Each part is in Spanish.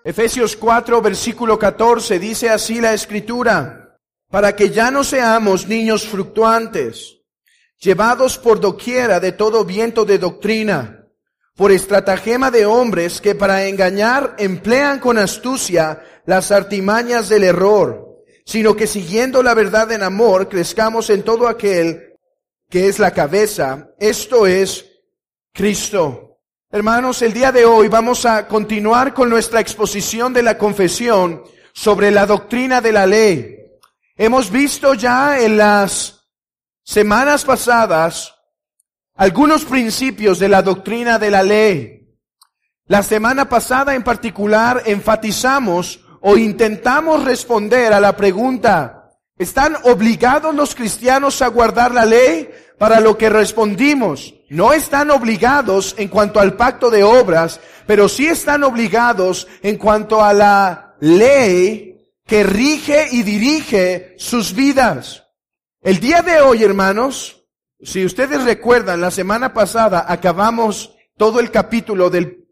Efesios 4, versículo 14, dice así la Escritura: para que ya no seamos niños fluctuantes, llevados por doquiera de todo viento de doctrina, por estratagema de hombres que para engañar emplean con astucia las artimañas del error, sino que siguiendo la verdad en amor, crezcamos en todo aquel que es la cabeza, esto es Cristo. Hermanos, el día de hoy vamos a continuar con nuestra exposición de la confesión sobre la doctrina de la ley. Hemos visto ya en las semanas pasadas algunos principios de la doctrina de la ley. La semana pasada en particular enfatizamos o intentamos responder a la pregunta: ¿están obligados los cristianos a guardar la ley? Para lo que respondimos: no están obligados en cuanto al pacto de obras, pero sí están obligados en cuanto a la ley que rige y dirige sus vidas. El día de hoy, hermanos, si ustedes recuerdan, la semana pasada acabamos todo el capítulo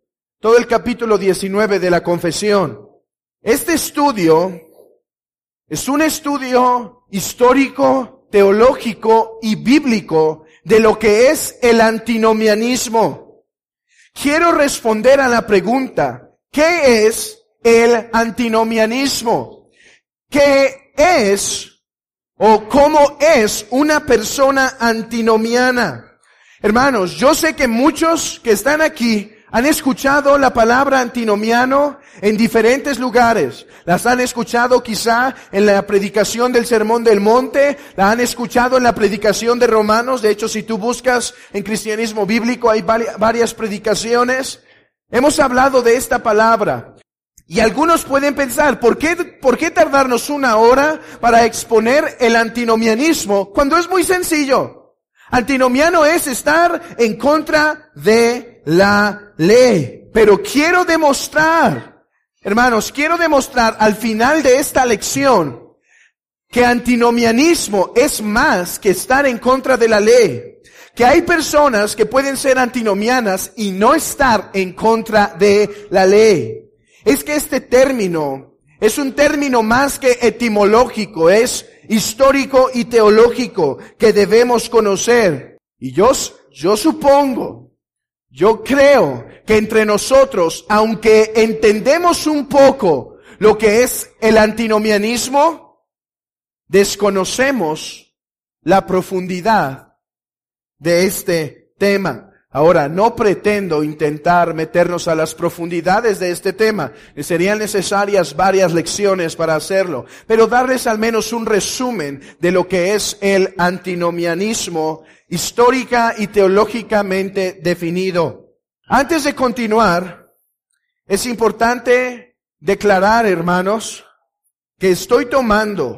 19 de la confesión. Este estudio es un estudio histórico, teológico y bíblico de lo que es el antinomianismo. Quiero responder a la pregunta: ¿qué es el antinomianismo? ¿Qué es o cómo es una persona antinomiana? Hermanos, yo sé que muchos que están aquí han escuchado la palabra antinomiano en diferentes lugares. Las han escuchado quizá en la predicación del Sermón del Monte, la han escuchado en la predicación de Romanos. De hecho, si tú buscas en cristianismo bíblico, hay varias predicaciones. Hemos hablado de esta palabra. Y algunos pueden pensar: ¿por qué tardarnos una hora para exponer el antinomianismo cuando es muy sencillo? Antinomiano es estar en contra de la ley. Pero quiero demostrar, hermanos, al final de esta lección que antinomianismo es más que estar en contra de la ley. Que hay personas que pueden ser antinomianas y no estar en contra de la ley. Es que este término es un término más que etimológico, es histórico y teológico que debemos conocer. Y yo supongo, yo creo que entre nosotros, aunque entendemos un poco lo que es el antinomianismo, desconocemos la profundidad de este tema. Ahora, no pretendo intentar meternos a las profundidades de este tema. Serían necesarias varias lecciones para hacerlo. Pero darles al menos un resumen de lo que es el antinomianismo histórica y teológicamente definido. Antes de continuar, es importante declarar, hermanos, que estoy tomando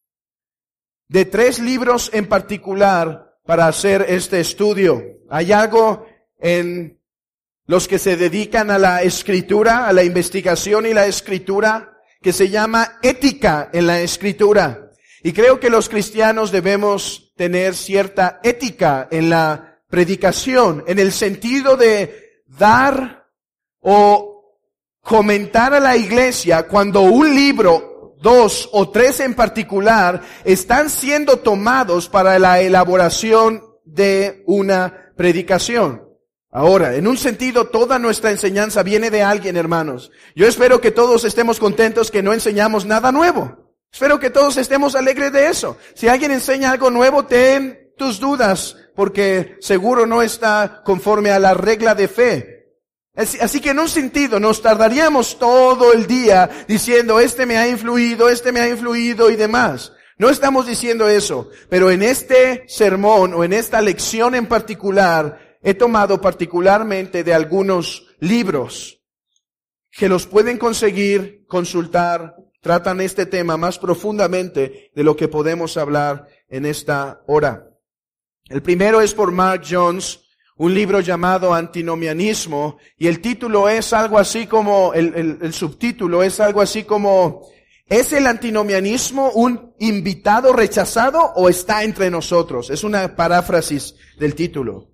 de 3 libros en particular para hacer este estudio. Hay algo en los que se dedican a la escritura, a la investigación y la escritura, que se llama ética en la escritura. Y creo que los cristianos debemos tener cierta ética en la predicación, en el sentido de dar o comentar a la iglesia cuando un libro, 2 o 3 en particular, están siendo tomados para la elaboración de una predicación. Ahora, en un sentido, toda nuestra enseñanza viene de alguien, hermanos. Yo espero que todos estemos contentos que no enseñamos nada nuevo. Espero que todos estemos alegres de eso. Si alguien enseña algo nuevo, ten tus dudas, porque seguro no está conforme a la regla de fe. Así que en un sentido nos tardaríamos todo el día diciendo: este me ha influido y demás. No estamos diciendo eso, pero en este sermón o en esta lección en particular he tomado particularmente de algunos libros que los pueden conseguir, consultar, tratan este tema más profundamente de lo que podemos hablar en esta hora. El primero es por Mark Jones, un libro llamado Antinomianismo, y el título es algo así como, el subtítulo es algo así como: ¿es el antinomianismo un invitado rechazado o está entre nosotros? Es una paráfrasis del título.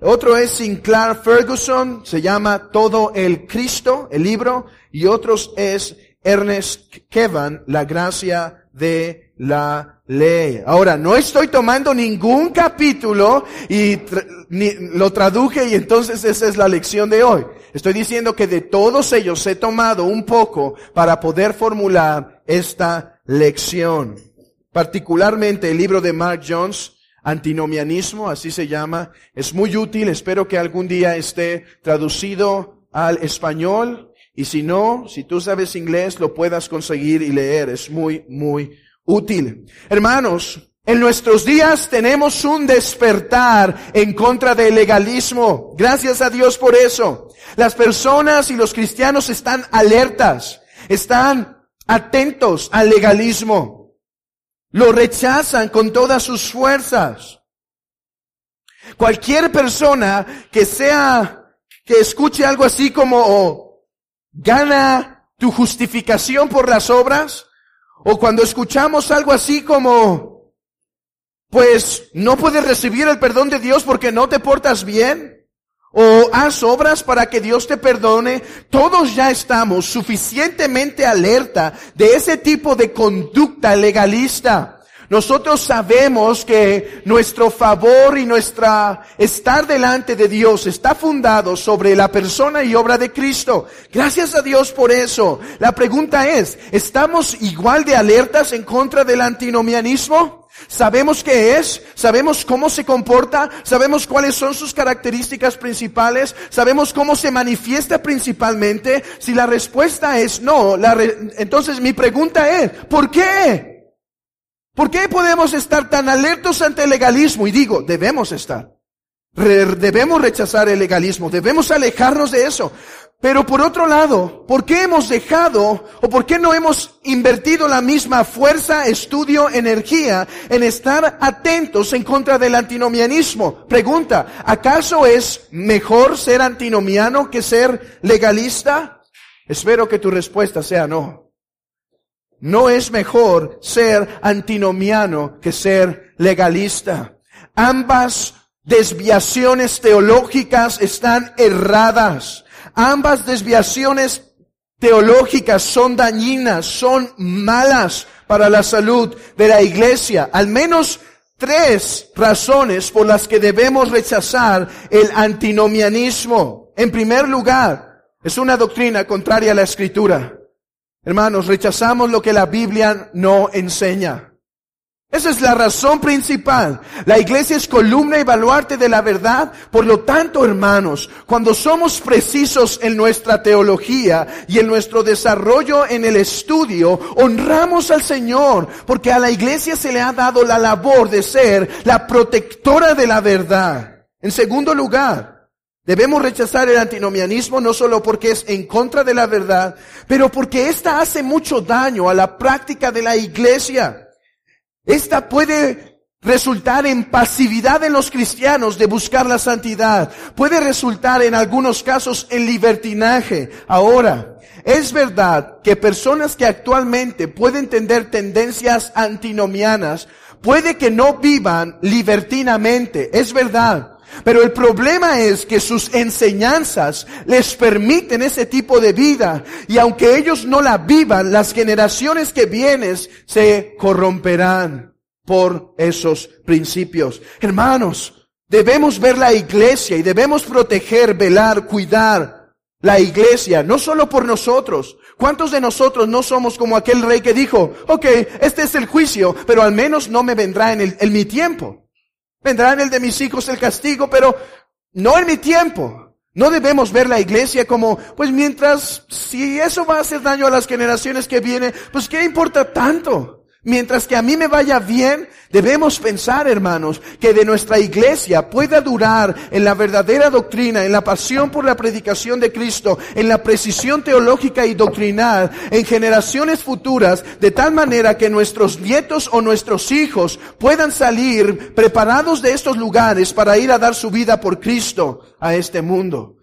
Otro es Sinclair Ferguson, se llama Todo el Cristo, el libro. Y otros es Ernest Kevan, La Gracia de la Ley. Ahora, no estoy tomando ningún capítulo y lo traduje y entonces esa es la lección de hoy. Estoy diciendo que de todos ellos he tomado un poco para poder formular esta lección. Particularmente el libro de Mark Jones, Antinomianismo, así se llama. Es muy útil, espero que algún día esté traducido al español. Y si no, si tú sabes inglés, lo puedas conseguir y leer. Es muy, muy útil. Hermanos, en nuestros días tenemos un despertar en contra del legalismo. Gracias a Dios por eso. Las personas y los cristianos están alertas, están atentos al legalismo. Lo rechazan con todas sus fuerzas. Cualquier persona que escuche algo así como gana tu justificación por las obras, o cuando escuchamos algo así como pues no puedes recibir el perdón de Dios porque no te portas bien, o haz obras para que Dios te perdone, todos ya estamos suficientemente alerta de ese tipo de conducta legalista. Nosotros sabemos que nuestro favor y nuestra estar delante de Dios está fundado sobre la persona y obra de Cristo. Gracias a Dios por eso. La pregunta es, ¿estamos igual de alertas en contra del antinomianismo? ¿Sabemos qué es? ¿Sabemos cómo se comporta? ¿Sabemos cuáles son sus características principales? ¿Sabemos cómo se manifiesta principalmente? Si la respuesta es no, entonces mi pregunta es, ¿por qué? ¿Por qué podemos estar tan alertos ante el legalismo? Y digo, debemos estar. Debemos rechazar el legalismo, debemos alejarnos de eso. Pero por otro lado, ¿por qué hemos dejado o por qué no hemos invertido la misma fuerza, estudio, energía en estar atentos en contra del antinomianismo? Pregunta, ¿acaso es mejor ser antinomiano que ser legalista? Espero que tu respuesta sea no. No es mejor ser antinomiano que ser legalista. Ambas desviaciones teológicas están erradas. Ambas desviaciones teológicas son dañinas, son malas para la salud de la iglesia. Al menos 3 razones por las que debemos rechazar el antinomianismo. En primer lugar, es una doctrina contraria a la Escritura. Hermanos, rechazamos lo que la Biblia no enseña. Esa es la razón principal. La iglesia es columna y baluarte de la verdad. Por lo tanto, hermanos, cuando somos precisos en nuestra teología y en nuestro desarrollo en el estudio, honramos al Señor, porque a la iglesia se le ha dado la labor de ser la protectora de la verdad. En segundo lugar, debemos rechazar el antinomianismo no solo porque es en contra de la verdad, pero porque esta hace mucho daño a la práctica de la iglesia. Esta puede resultar en pasividad en los cristianos de buscar la santidad. Puede resultar en algunos casos en libertinaje. Ahora, es verdad que personas que actualmente pueden tener tendencias antinomianas, puede que no vivan libertinamente. Es verdad. Pero el problema es que sus enseñanzas les permiten ese tipo de vida. Y aunque ellos no la vivan, las generaciones que vienen se corromperán por esos principios. Hermanos, debemos ver la iglesia y debemos proteger, velar, cuidar la iglesia, no solo por nosotros. ¿Cuántos de nosotros no somos como aquel rey que dijo, ok, este es el juicio, pero al menos no me vendrá en mi tiempo? Vendrá en el de mis hijos el castigo, pero no en mi tiempo. No debemos ver la iglesia como, pues mientras, si eso va a hacer daño a las generaciones que vienen, pues ¿qué importa tanto? Mientras que a mí me vaya bien, debemos pensar, hermanos, que de nuestra iglesia pueda durar en la verdadera doctrina, en la pasión por la predicación de Cristo, en la precisión teológica y doctrinal, en generaciones futuras, de tal manera que nuestros nietos o nuestros hijos puedan salir preparados de estos lugares para ir a dar su vida por Cristo a este mundo.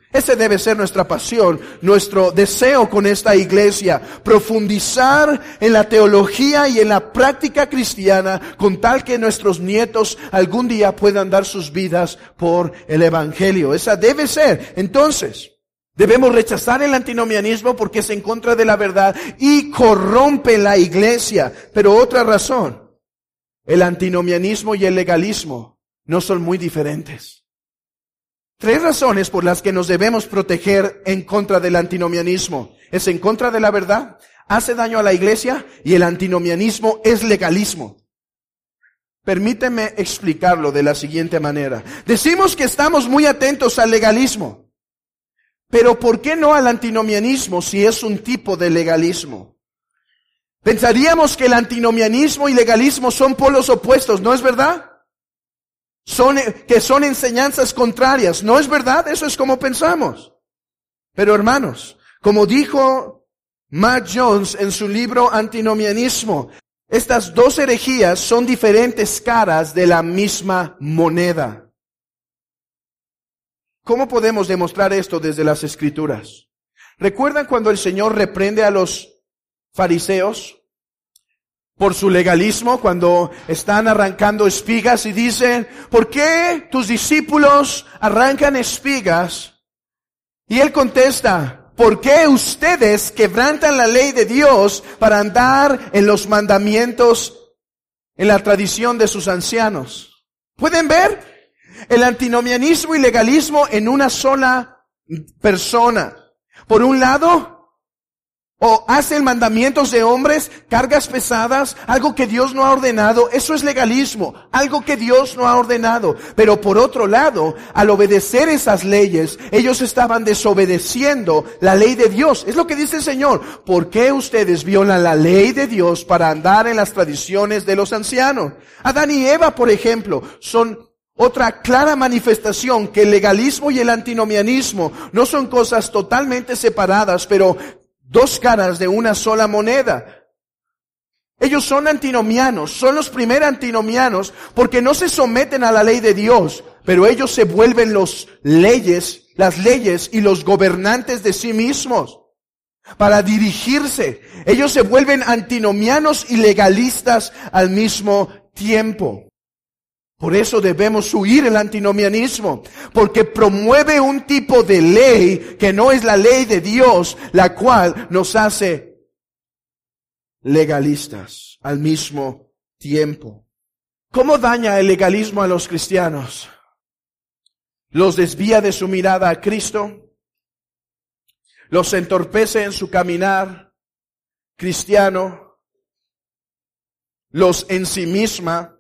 Ese debe ser nuestra pasión, nuestro deseo con esta iglesia, profundizar en la teología y en la práctica cristiana con tal que nuestros nietos algún día puedan dar sus vidas por el evangelio. Esa debe ser. Entonces, debemos rechazar el antinomianismo porque es en contra de la verdad y corrompe la iglesia. Pero otra razón, el antinomianismo y el legalismo no son muy diferentes. 3 razones por las que nos debemos proteger en contra del antinomianismo. Es en contra de la verdad, hace daño a la iglesia y el antinomianismo es legalismo. Permíteme explicarlo de la siguiente manera. Decimos que estamos muy atentos al legalismo, pero ¿por qué no al antinomianismo si es un tipo de legalismo? Pensaríamos que el antinomianismo y legalismo son polos opuestos, ¿no es verdad? Que son enseñanzas contrarias. ¿No es verdad? Eso es como pensamos. Pero hermanos, como dijo Matt Jones en su libro Antinomianismo, estas 2 herejías son diferentes caras de la misma moneda. ¿Cómo podemos demostrar esto desde las Escrituras? ¿Recuerdan cuando el Señor reprende a los fariseos por su legalismo, cuando están arrancando espigas y dicen, ¿por qué tus discípulos arrancan espigas? Y Él contesta, ¿por qué ustedes quebrantan la ley de Dios para andar en los mandamientos, en la tradición de sus ancianos? ¿Pueden ver? El antinomianismo y legalismo en una sola persona. Por un lado, o hacen mandamientos de hombres, cargas pesadas, algo que Dios no ha ordenado. Eso es legalismo, algo que Dios no ha ordenado. Pero por otro lado, al obedecer esas leyes, ellos estaban desobedeciendo la ley de Dios. Es lo que dice el Señor. ¿Por qué ustedes violan la ley de Dios para andar en las tradiciones de los ancianos? Adán y Eva, por ejemplo, son otra clara manifestación que el legalismo y el antinomianismo no son cosas totalmente separadas, pero 2 caras de una sola moneda. Ellos son antinomianos, son los primeros antinomianos porque no se someten a la ley de Dios, pero ellos se vuelven las leyes y los gobernantes de sí mismos para dirigirse. Ellos se vuelven antinomianos y legalistas al mismo tiempo. Por eso debemos huir el antinomianismo, porque promueve un tipo de ley que no es la ley de Dios, la cual nos hace legalistas al mismo tiempo. ¿Cómo daña el legalismo a los cristianos? Los desvía de su mirada a Cristo, los entorpece en su caminar cristiano, los ensimisma.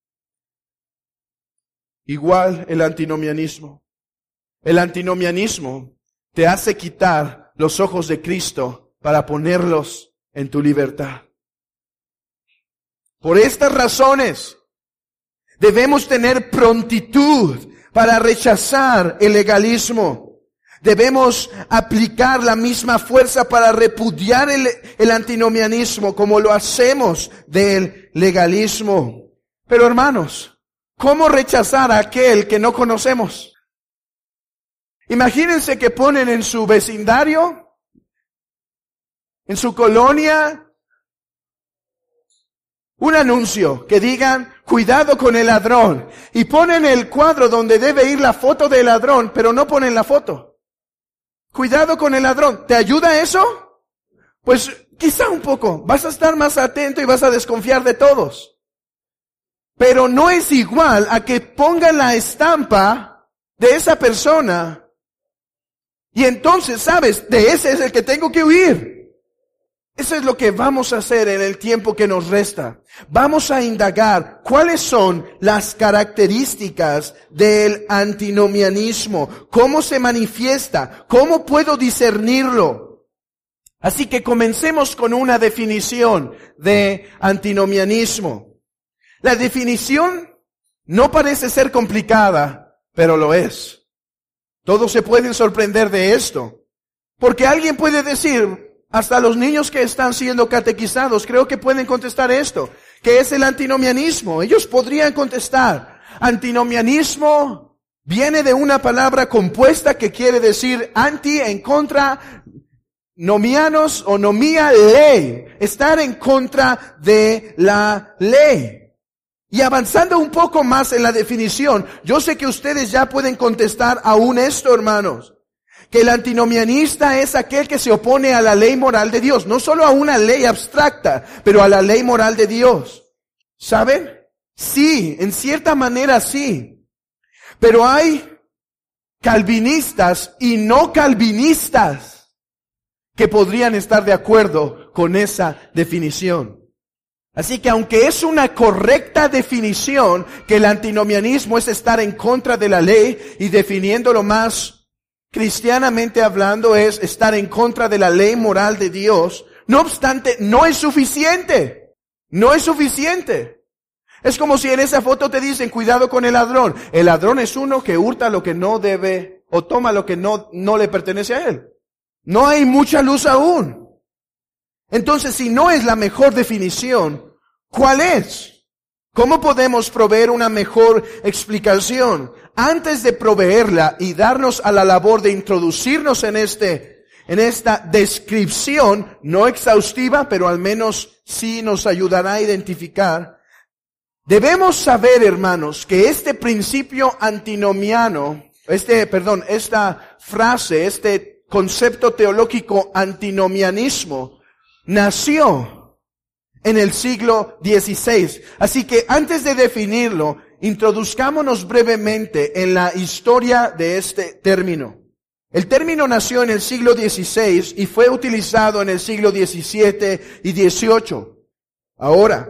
Igual el antinomianismo. El antinomianismo te hace quitar los ojos de Cristo para ponerlos en tu libertad. Por estas razones, debemos tener prontitud para rechazar el legalismo. Debemos aplicar la misma fuerza para repudiar el antinomianismo como lo hacemos del legalismo. Pero hermanos, ¿cómo rechazar a aquel que no conocemos? Imagínense que ponen en su vecindario, en su colonia, un anuncio que digan, cuidado con el ladrón. Y ponen el cuadro donde debe ir la foto del ladrón, pero no ponen la foto. Cuidado con el ladrón. ¿Te ayuda eso? Pues quizá un poco. Vas a estar más atento y vas a desconfiar de todos. Pero no es igual a que pongan la estampa de esa persona y entonces, ¿sabes? De ese es el que tengo que huir. Eso es lo que vamos a hacer en el tiempo que nos resta. Vamos a indagar cuáles son las características del antinomianismo, cómo se manifiesta, cómo puedo discernirlo. Así que comencemos con una definición de antinomianismo. La definición no parece ser complicada, pero lo es. Todos se pueden sorprender de esto. Porque alguien puede decir, hasta los niños que están siendo catequizados, creo que pueden contestar esto. ¿Qué es el antinomianismo? Ellos podrían contestar, antinomianismo Viene de una palabra compuesta que quiere decir anti, en contra, nomianos o nomía, ley. Estar en contra de la ley. Y avanzando un poco más en la definición, yo sé que ustedes ya pueden contestar aún esto, hermanos. Que el antinomianista es aquel que se opone a la ley moral de Dios. No solo a una ley abstracta, pero a la ley moral de Dios. ¿Saben? Sí, en cierta manera sí. Pero hay calvinistas y no calvinistas que podrían estar de acuerdo con esa definición. Así que aunque es una correcta definición que el antinomianismo es estar en contra de la ley y definiéndolo más cristianamente hablando es estar en contra de la ley moral de Dios, no obstante, no es suficiente. No es suficiente. Es como si en esa foto te dicen, cuidado con el ladrón. El ladrón es uno que hurta lo que no debe o toma lo que no le pertenece a él. No hay mucha luz aún. Entonces, si no es la mejor definición, ¿cuál es? ¿Cómo podemos proveer una mejor explicación? Antes de proveerla y darnos a la labor de introducirnos en esta descripción, no exhaustiva, pero al menos sí nos ayudará a identificar, debemos saber, hermanos, que este principio antinomiano, esta frase, este concepto teológico antinomianismo, nació en el siglo XVI. Así que antes de definirlo, introduzcámonos brevemente en la historia de este término. El término nació en el siglo XVI y fue utilizado en el siglo XVII y XVIII. Ahora,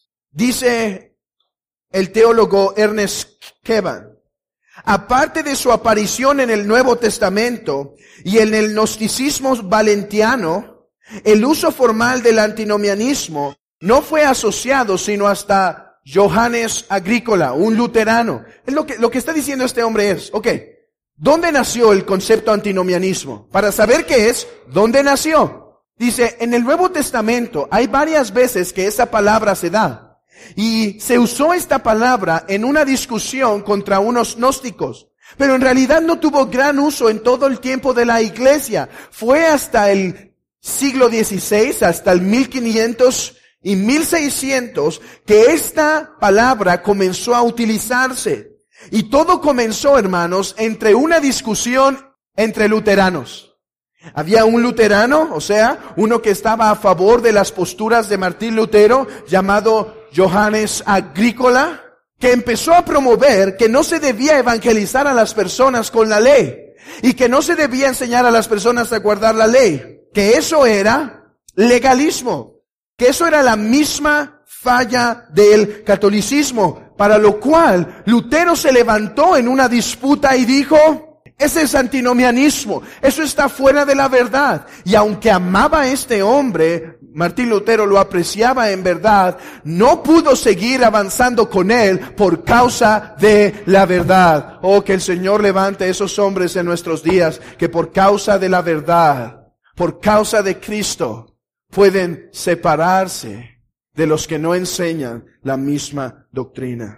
dice el teólogo Ernest Kevan, aparte de su aparición en el Nuevo Testamento y en el gnosticismo valentiano, el uso formal del antinomianismo no fue asociado sino hasta Johannes Agricola, un luterano. Es lo que está diciendo este hombre es, ¿dónde nació el concepto antinomianismo? Para saber qué es, ¿dónde nació? Dice, en el Nuevo Testamento hay varias veces que esa palabra se da. Y se usó esta palabra en una discusión contra unos gnósticos. Pero en realidad no tuvo gran uso en todo el tiempo de la iglesia. Fue hasta el siglo XVI, hasta el 1500 y 1600, que esta palabra comenzó a utilizarse. Y todo comenzó, hermanos, entre una discusión entre luteranos. Había un luterano, o sea, uno que estaba a favor de las posturas de Martín Lutero, llamado Johannes Agricola, que empezó a promover que no se debía evangelizar a las personas con la ley, y que no se debía enseñar a las personas a guardar la ley, que eso era legalismo, que eso era la misma falla del catolicismo, para lo cual Lutero se levantó en una disputa y dijo, ese es antinomianismo, eso está fuera de la verdad. Y aunque amaba a este hombre, Martín Lutero lo apreciaba en verdad, no pudo seguir avanzando con él por causa de la verdad. Oh, que el Señor levante a esos hombres en nuestros días que por causa de la verdad, por causa de Cristo, pueden separarse de los que no enseñan la misma doctrina.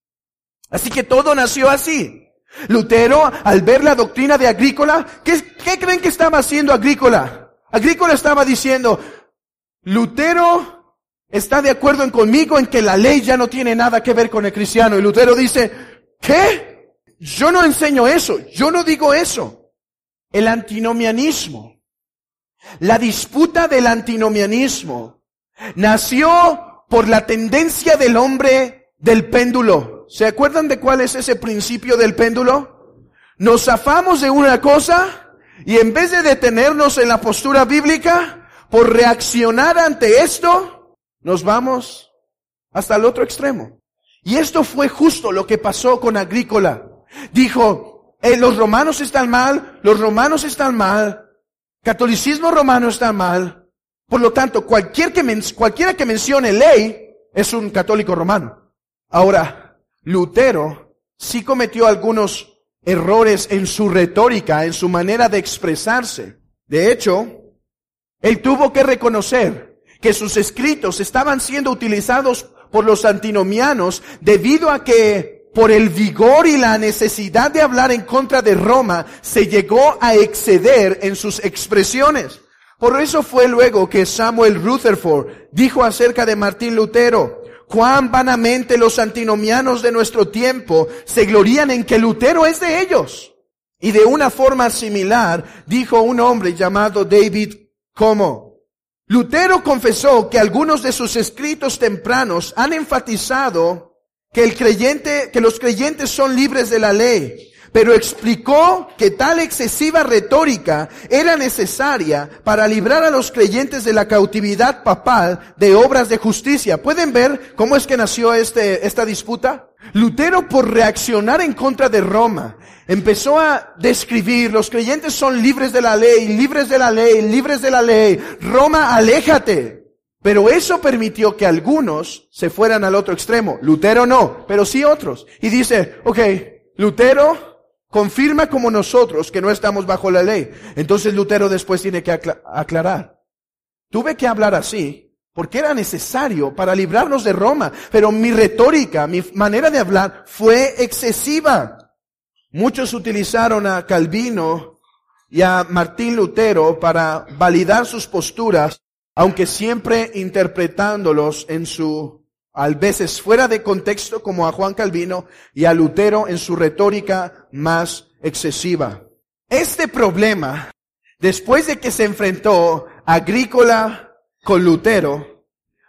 Así que todo nació así. Lutero, al ver la doctrina de Agrícola, ¿qué creen que estaba haciendo Agrícola? Agrícola estaba diciendo, Lutero está de acuerdo conmigo en que la ley ya no tiene nada que ver con el cristiano. Y Lutero dice, ¿qué? Yo no enseño eso, yo no digo eso. El antinomianismo, la disputa del antinomianismo, nació por la tendencia del hombre del péndulo. ¿Se acuerdan de cuál es ese principio del péndulo? Nos zafamos de una cosa y en vez de detenernos en la postura bíblica, por reaccionar ante esto, nos vamos hasta el otro extremo. Y esto fue justo lo que pasó con Agrícola. Dijo, los romanos están mal, catolicismo romano está mal. Por lo tanto, cualquiera que mencione ley es un católico romano. Ahora, Lutero sí cometió algunos errores en su retórica, en su manera de expresarse. De hecho, él tuvo que reconocer que sus escritos estaban siendo utilizados por los antinomianos debido a que por el vigor y la necesidad de hablar en contra de Roma, se llegó a exceder en sus expresiones. Por eso fue luego que Samuel Rutherford dijo acerca de Martín Lutero: cuán vanamente los antinomianos de nuestro tiempo se glorían en que Lutero es de ellos. Y de una forma similar dijo un hombre llamado David Como: Lutero confesó que algunos de sus escritos tempranos han enfatizado que los creyentes son libres de la ley, pero explicó que tal excesiva retórica era necesaria para librar a los creyentes de la cautividad papal de obras de justicia. ¿Pueden ver cómo es que nació esta disputa? Lutero, por reaccionar en contra de Roma, empezó a describir: los creyentes son libres de la ley, libres de la ley, libres de la ley. Roma, aléjate. Pero eso permitió que algunos se fueran al otro extremo. Lutero no, pero sí otros. Y dice: ok, Lutero confirma como nosotros que no estamos bajo la ley. Entonces Lutero después tiene que aclarar: tuve que hablar así porque era necesario para librarnos de Roma, pero mi retórica, mi manera de hablar fue excesiva. Muchos utilizaron a Calvino y a Martín Lutero para validar sus posturas, aunque siempre interpretándolos a veces fuera de contexto, como a Juan Calvino, y a Lutero en su retórica más excesiva. Este problema, después de que se enfrentó Agrícola con Lutero,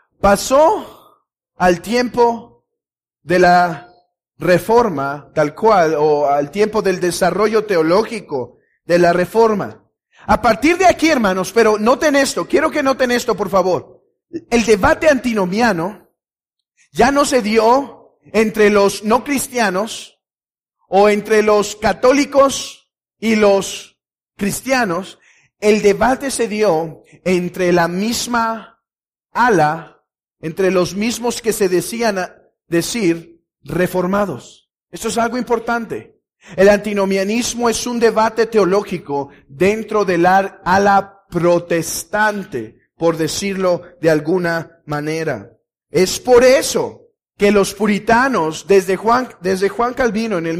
pasó al tiempo de la Reforma, tal cual, o al tiempo del desarrollo teológico de la Reforma. A partir de aquí, hermanos, pero noten esto, quiero que noten esto, por favor. El debate antinomiano ya no se dio entre los no cristianos o entre los católicos y los cristianos. El debate se dio entre la misma ala, entre los mismos que se decían decir reformados. Esto es algo importante. El antinomianismo es un debate teológico dentro del ala protestante, por decirlo de alguna manera. Es por eso que los puritanos, desde Juan Calvino en el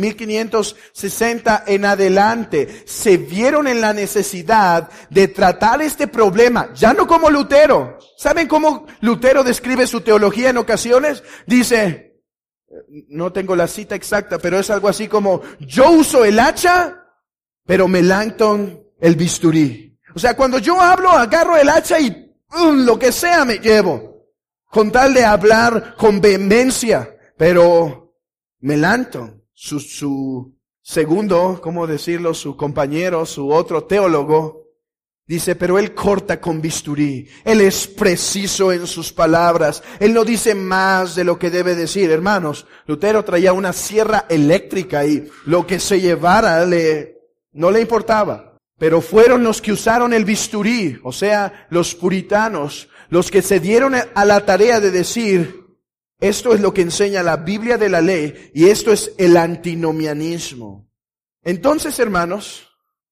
1560 en adelante, se vieron en la necesidad de tratar este problema, ya no como Lutero. ¿Saben cómo Lutero describe su teología en ocasiones? Dice, no tengo la cita exacta, pero es algo así como: yo uso el hacha, pero Melanchthon el bisturí. O sea, cuando yo hablo, agarro el hacha y lo que sea me llevo, con tal de hablar con vehemencia. Pero Melanchthon, su segundo, ¿cómo decirlo?, su compañero, su otro teólogo, dice: pero él corta con bisturí. Él es preciso en sus palabras. Él no dice más de lo que debe decir. Hermanos, Lutero traía una sierra eléctrica y lo que se llevara no le importaba. Pero fueron los que usaron el bisturí, o sea, los puritanos, los que se dieron a la tarea de decir: esto es lo que enseña la Biblia de la ley y esto es el antinomianismo. Entonces, hermanos,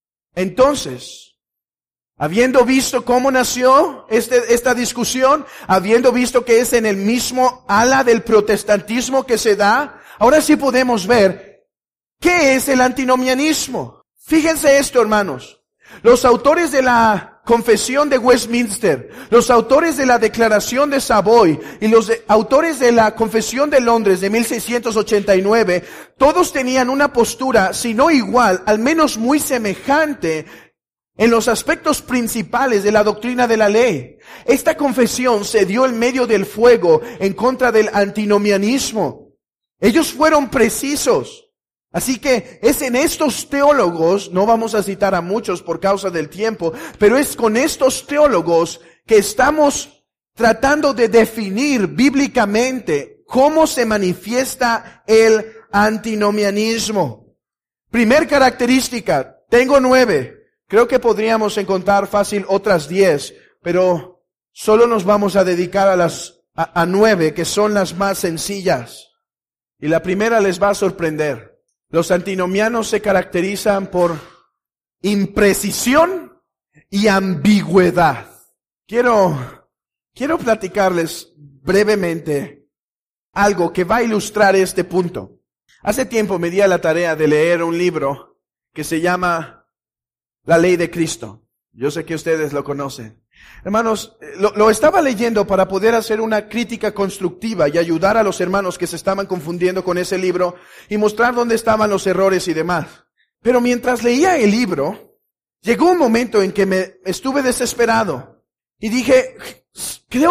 habiendo visto cómo nació esta discusión, habiendo visto que es en el mismo ala del protestantismo que se da, ahora sí podemos ver qué es el antinomianismo. Fíjense esto, hermanos. Los autores de la Confesión de Westminster, los autores de la Declaración de Savoy y los autores de la Confesión de Londres de 1689, todos tenían una postura, si no igual, al menos muy semejante, en los aspectos principales de la doctrina de la ley. Esta confesión se dio en medio del fuego en contra del antinomianismo. Ellos fueron precisos. Así que es en estos teólogos, no vamos a citar a muchos por causa del tiempo, pero es con estos teólogos que estamos tratando de definir bíblicamente cómo se manifiesta el antinomianismo. Primer característica, tengo 9. Creo que podríamos encontrar fácil otras 10, pero solo nos vamos a dedicar a 9, que son las más sencillas. Y la primera les va a sorprender. Los antinomianos se caracterizan por imprecisión y ambigüedad. Quiero platicarles brevemente algo que va a ilustrar este punto. Hace tiempo me di a la tarea de leer un libro que se llama La Ley de Cristo. Yo sé que ustedes lo conocen. Hermanos, lo estaba leyendo para poder hacer una crítica constructiva y ayudar a los hermanos que se estaban confundiendo con ese libro y mostrar dónde estaban los errores y demás. Pero mientras leía el libro, llegó un momento en que me estuve desesperado y dije, creo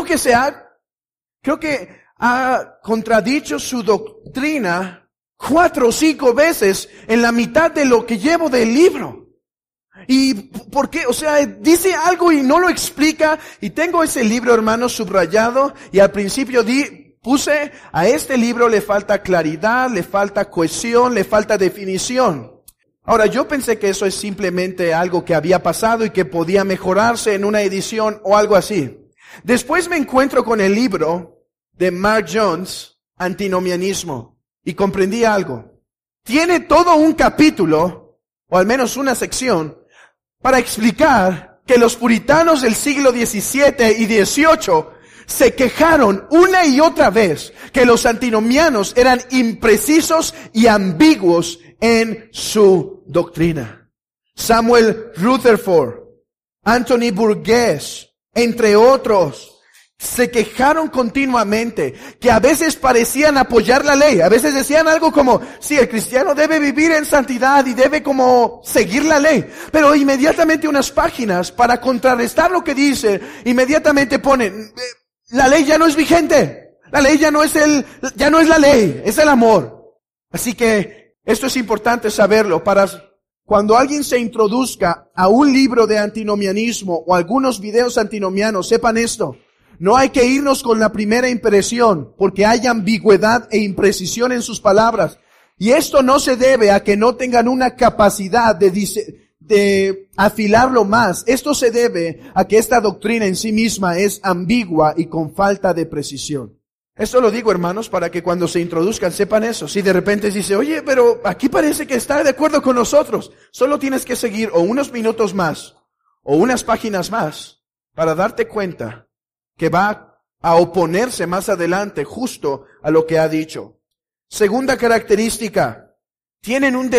que ha contradicho su doctrina 4 o 5 veces en la mitad de lo que llevo del libro. ¿Y por qué? O sea, dice algo y no lo explica. Y tengo ese libro, hermanos, subrayado. Y al principio puse, a este libro le falta claridad, le falta cohesión, le falta definición. Ahora, yo pensé que eso es simplemente algo que había pasado y que podía mejorarse en una edición o algo así. Después me encuentro con el libro de Mark Jones, Antinomianismo, y comprendí algo. Tiene todo un capítulo, o al menos una sección, para explicar que los puritanos del siglo XVII y XVIII se quejaron una y otra vez que los antinomianos eran imprecisos y ambiguos en su doctrina. Samuel Rutherford, Anthony Burgess, entre otros, se quejaron continuamente, que a veces parecían apoyar la ley, a veces decían algo como, sí, el cristiano debe vivir en santidad y debe como seguir la ley, pero inmediatamente unas páginas para contrarrestar lo que dice, inmediatamente ponen, la ley ya no es vigente, la ley ya no es la ley, es el amor. Así que esto es importante saberlo para cuando alguien se introduzca a un libro de antinomianismo o algunos videos antinomianos, sepan esto. No hay que irnos con la primera impresión, porque hay ambigüedad e imprecisión en sus palabras. Y esto no se debe a que no tengan una capacidad de afilarlo más. Esto se debe a que esta doctrina en sí misma es ambigua y con falta de precisión. Esto lo digo, hermanos, para que cuando se introduzcan sepan eso. Si de repente dice, oye, pero aquí parece que está de acuerdo con nosotros, solo tienes que seguir o unos minutos más o unas páginas más para darte cuenta que va a oponerse más adelante justo a lo que ha dicho. Segunda característica, tienen un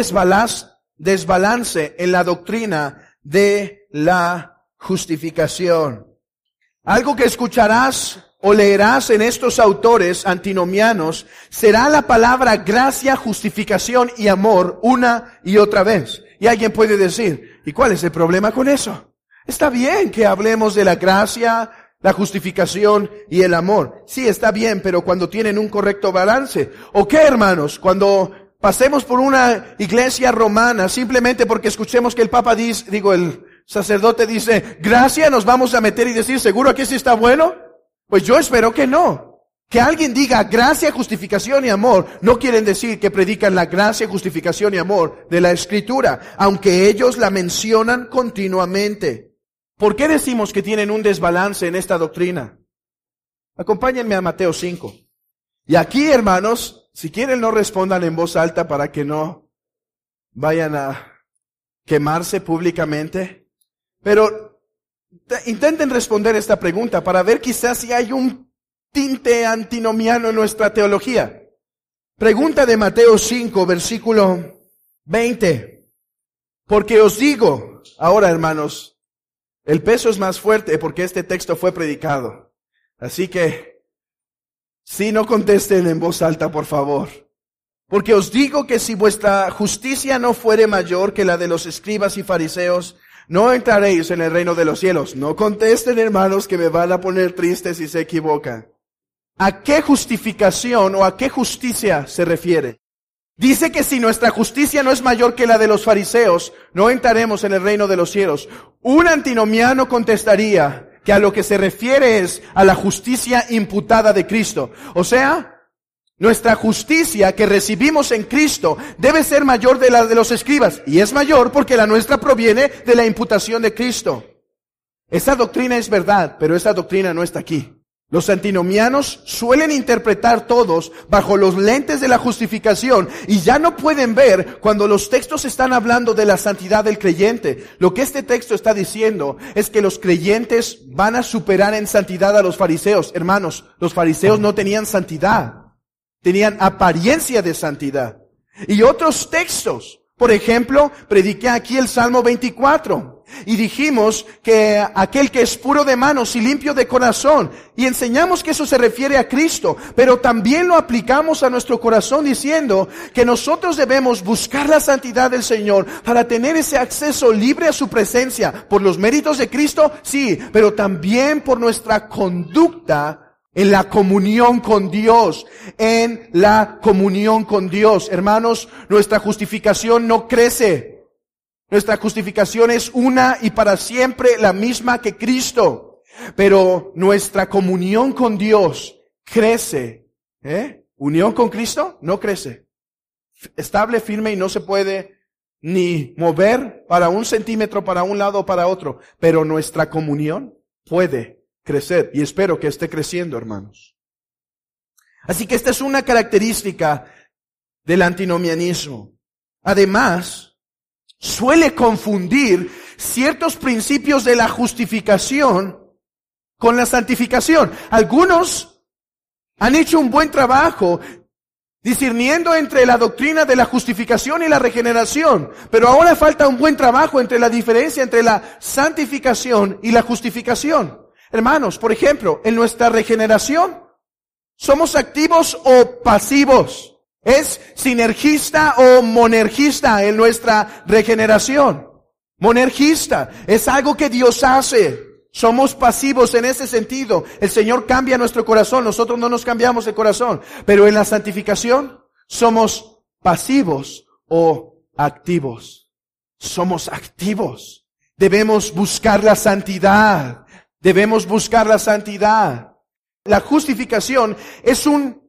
desbalance en la doctrina de la justificación. Algo que escucharás o leerás en estos autores antinomianos será la palabra gracia, justificación y amor una y otra vez. Y alguien puede decir, ¿y cuál es el problema con eso? Está bien que hablemos de la gracia, la justificación y el amor. Sí, está bien, pero cuando tienen un correcto balance. ¿O qué, hermanos? Cuando pasemos por una iglesia romana, simplemente porque escuchemos que el Papa el sacerdote dice, gracia, nos vamos a meter y decir, ¿seguro que sí está bueno? Pues yo espero que no. Que alguien diga gracia, justificación y amor, no quieren decir que predican la gracia, justificación y amor de la Escritura, aunque ellos la mencionan continuamente. ¿Por qué decimos que tienen un desbalance en esta doctrina? Acompáñenme a Mateo 5. Y aquí, hermanos, si quieren no respondan en voz alta para que no vayan a quemarse públicamente. Pero intenten responder esta pregunta para ver quizás si hay un tinte antinomiano en nuestra teología. Pregunta de Mateo 5, versículo 20. Porque os digo, ahora hermanos, el peso es más fuerte porque este texto fue predicado. Así que, sí, no contesten en voz alta, por favor. Porque os digo que si vuestra justicia no fuere mayor que la de los escribas y fariseos, no entraréis en el reino de los cielos. No contesten, hermanos, que me van a poner tristes si se equivocan. ¿A qué justificación o a qué justicia se refiere? Dice que si nuestra justicia no es mayor que la de los fariseos, no entraremos en el reino de los cielos. Un antinomiano contestaría que a lo que se refiere es a la justicia imputada de Cristo. O sea, nuestra justicia que recibimos en Cristo debe ser mayor de la de los escribas. Y es mayor porque la nuestra proviene de la imputación de Cristo. Esa doctrina es verdad, pero esa doctrina no está aquí. Los antinomianos suelen interpretar todos bajo los lentes de la justificación y ya no pueden ver cuando los textos están hablando de la santidad del creyente. Lo que este texto está diciendo es que los creyentes van a superar en santidad a los fariseos. Hermanos, los fariseos no tenían santidad, tenían apariencia de santidad. Y otros textos. Por ejemplo, prediqué aquí el Salmo 24 y dijimos que aquel que es puro de manos y limpio de corazón, y enseñamos que eso se refiere a Cristo, pero también lo aplicamos a nuestro corazón diciendo que nosotros debemos buscar la santidad del Señor para tener ese acceso libre a su presencia por los méritos de Cristo, sí, pero también por nuestra conducta en la comunión con Dios, en la comunión con Dios. Hermanos, nuestra justificación no crece. Nuestra justificación es una y para siempre la misma que Cristo. Pero nuestra comunión con Dios crece. Unión con Cristo no crece. Estable, firme y no se puede ni mover para 1 centímetro para un lado o para otro. Pero nuestra comunión puede crecer, y espero que esté creciendo, hermanos. Así que esta es una característica del antinomianismo. Además, suele confundir ciertos principios de la justificación con la santificación. Algunos han hecho un buen trabajo discerniendo entre la doctrina de la justificación y la regeneración, pero ahora falta un buen trabajo entre la diferencia entre la santificación y la justificación. Hermanos, por ejemplo, en nuestra regeneración, ¿somos activos o pasivos? ¿Es sinergista o monergista en nuestra regeneración? Monergista, es algo que Dios hace. Somos pasivos en ese sentido. El Señor cambia nuestro corazón, nosotros no nos cambiamos el corazón. Pero en la santificación, ¿somos pasivos o activos? Somos activos. Debemos buscar la santidad. Debemos buscar la santidad. La justificación es un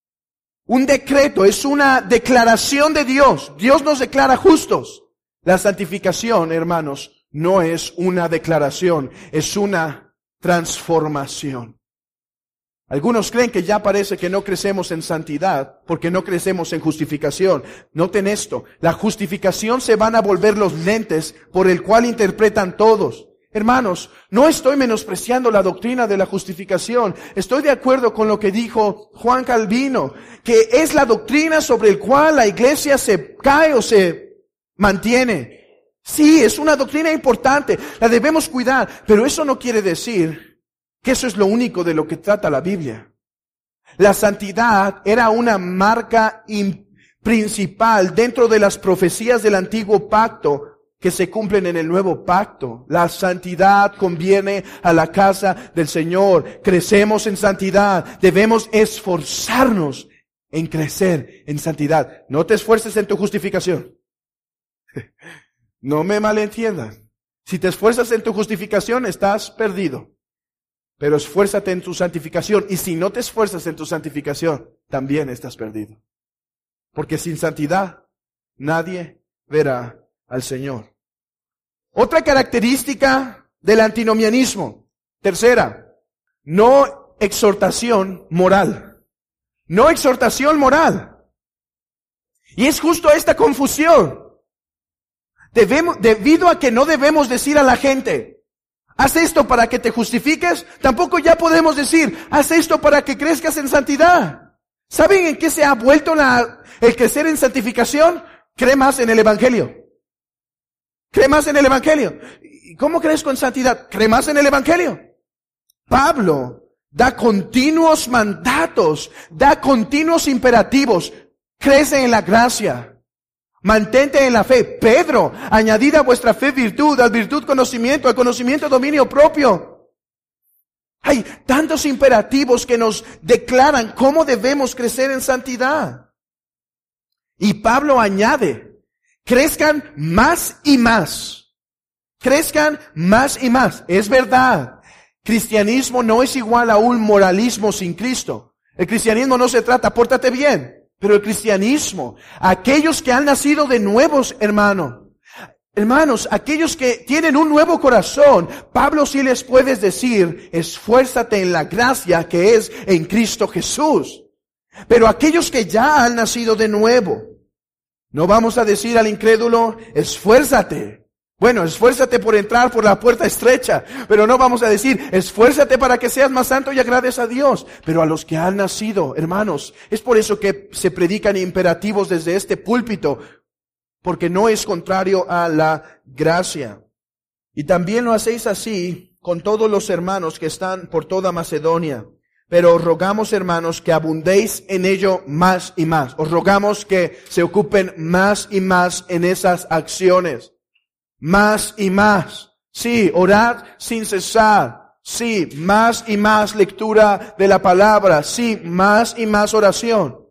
decreto, es una declaración de Dios. Dios nos declara justos. La santificación, hermanos, no es una declaración, es una transformación. Algunos creen que ya parece que no crecemos en santidad porque no crecemos en justificación. Noten esto, la justificación se van a volver los lentes por el cual interpretan todos. Hermanos, no estoy menospreciando la doctrina de la justificación. Estoy de acuerdo con lo que dijo Juan Calvino, que es la doctrina sobre el cual la iglesia se cae o se mantiene. Sí, es una doctrina importante, la debemos cuidar, pero eso no quiere decir que eso es lo único de lo que trata la Biblia. La santidad era una marca principal dentro de las profecías del antiguo pacto que se cumplen en el nuevo pacto. La santidad conviene a la casa del Señor. Crecemos en santidad. Debemos esforzarnos en crecer en santidad. No te esfuerces en tu justificación. No me malentiendan. Si te esfuerzas en tu justificación, estás perdido. Pero esfuérzate en tu santificación. Y si no te esfuerzas en tu santificación, también estás perdido. Porque sin santidad, nadie verá al Señor. Otra característica del antinomianismo. Tercera, no exhortación moral. No exhortación moral. Y es justo esta confusión. Debido a que no debemos decir a la gente, haz esto para que te justifiques, tampoco ya podemos decir, haz esto para que crezcas en santidad. ¿Saben en qué se ha vuelto el crecer en santificación? Cree más en el Evangelio. Cree más en el Evangelio. ¿Y cómo crezco en santidad? Cree más en el Evangelio. Pablo da continuos mandatos, da continuos imperativos. Crece en la gracia. Mantente en la fe. Pedro, añadid a vuestra fe virtud, a virtud conocimiento, al conocimiento dominio propio. Hay tantos imperativos que nos declaran cómo debemos crecer en santidad. Y Pablo añade, crezcan más y más. Crezcan más y más. Es verdad. Cristianismo no es igual a un moralismo sin Cristo. El cristianismo no se trata, pórtate bien. Pero el cristianismo, aquellos que han nacido de nuevos, hermanos, aquellos que tienen un nuevo corazón, Pablo sí les puede decir, esfuérzate en la gracia que es en Cristo Jesús. Pero aquellos que ya han nacido de nuevo, no vamos a decir al incrédulo, esfuérzate, Bueno, esfuérzate por entrar por la puerta estrecha, pero no vamos a decir, esfuérzate para que seas más santo y agrades a Dios. Pero a los que han nacido, hermanos, es por eso que se predican imperativos desde este púlpito, porque no es contrario a la gracia. Y también lo hacéis así con todos los hermanos que están por toda Macedonia. Pero os rogamos, hermanos, que abundéis en ello más y más. Os rogamos que se ocupen más y más en esas acciones. Más y más. Sí, orad sin cesar. Sí, más y más lectura de la palabra. Sí, más y más oración.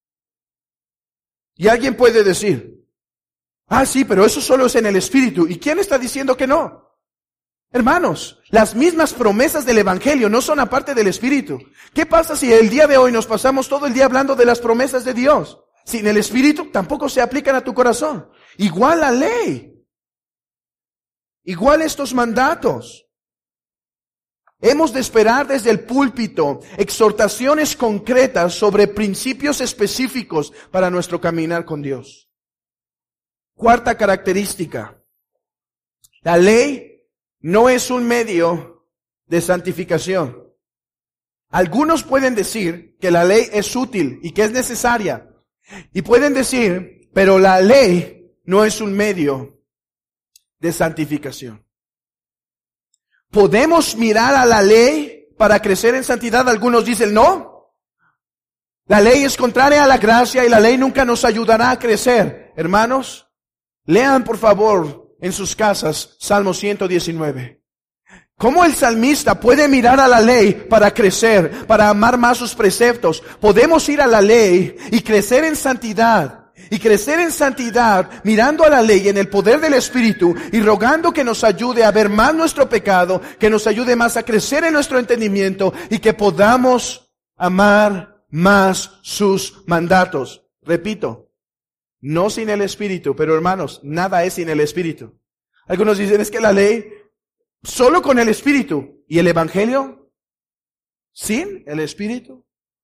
Y alguien puede decir, sí, pero eso solo es en el Espíritu. ¿Y quién está diciendo que no? Hermanos, las mismas promesas del Evangelio no son aparte del Espíritu. ¿Qué pasa si el día de hoy nos pasamos todo el día hablando de las promesas de Dios? Sin el Espíritu tampoco se aplican a tu corazón. Igual la ley. Igual estos mandatos. Hemos de esperar desde el púlpito exhortaciones concretas sobre principios específicos para nuestro caminar con Dios. Cuarta característica. La ley no es un medio de santificación. Algunos pueden decir que la ley es útil y que es necesaria. Y pueden decir, pero la ley no es un medio de santificación. ¿Podemos mirar a la ley para crecer en santidad? Algunos dicen no. La ley es contraria a la gracia y la ley nunca nos ayudará a crecer. Hermanos, lean por favor en sus casas Salmo 119. ¿Cómo el salmista puede mirar a la ley para crecer, para amar más sus preceptos? Podemos ir a la ley y crecer en santidad. Y crecer en santidad, mirando a la ley en el poder del Espíritu y rogando que nos ayude a ver más nuestro pecado, que nos ayude más a crecer en nuestro entendimiento y que podamos amar más sus mandatos. Repito, no sin el Espíritu, pero hermanos, nada es sin el Espíritu. Algunos dicen, es que la ley, solo con el Espíritu. ¿Y el Evangelio? ¿Sin el Espíritu?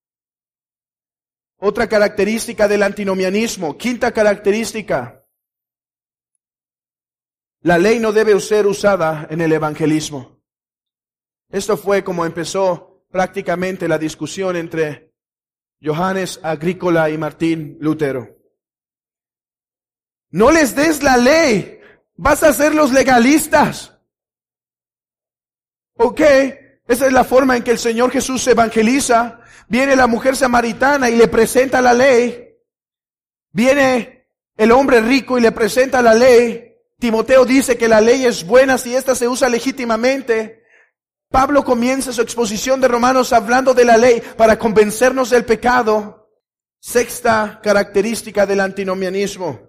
Otra característica del antinomianismo. Quinta característica. La ley no debe ser usada en el evangelismo. Esto fue como empezó prácticamente la discusión entre Johannes Agrícola y Martín Lutero. No les des la ley, vas a ser los legalistas. Ok, esa es la forma en que el Señor Jesús se evangeliza. Viene la mujer samaritana y le presenta la ley. Viene el hombre rico y le presenta la ley. Timoteo dice que la ley es buena si ésta se usa legítimamente. Pablo comienza su exposición de Romanos hablando de la ley para convencernos del pecado. Sexta característica del antinomianismo.